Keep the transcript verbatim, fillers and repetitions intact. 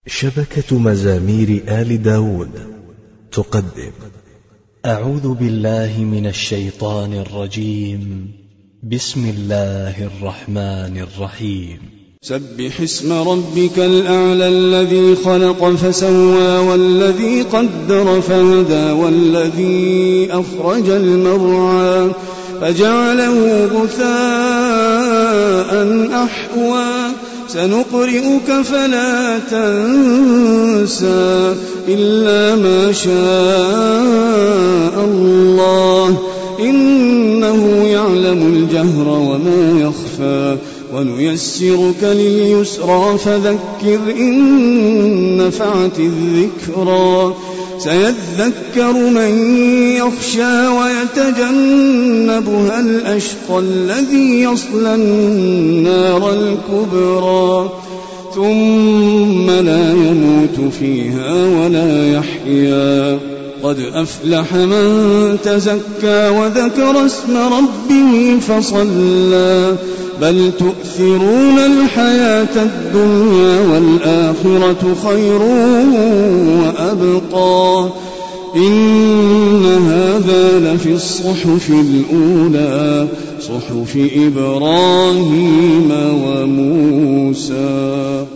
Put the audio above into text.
شبكة مزامير آل داود تقدم أعوذ بالله من الشيطان الرجيم. بسم الله الرحمن الرحيم. سبح اسم ربك الأعلى الذي خلق فسوى والذي قدر فهدى والذي أخرج المرعى فجعله غثاء أحوى سنقرئك فلا تنسى إلا ما شاء الله إنه يعلم الجهر وما يخفى ونيسرك لليسرى فذكر إن نفعت الذكرى سيذكر من يخشى ويتجنبها الأشقى الذي يصلى النار الكبرى ثم لا يموت فيها ولا يحيا قد أفلح من تزكى وذكر اسم ربه فصلى بل تؤثرون الحياة الدنيا والآخرة خير وأبقى إن هذا لفي الصحف الأولى صحف إبراهيم وموسى.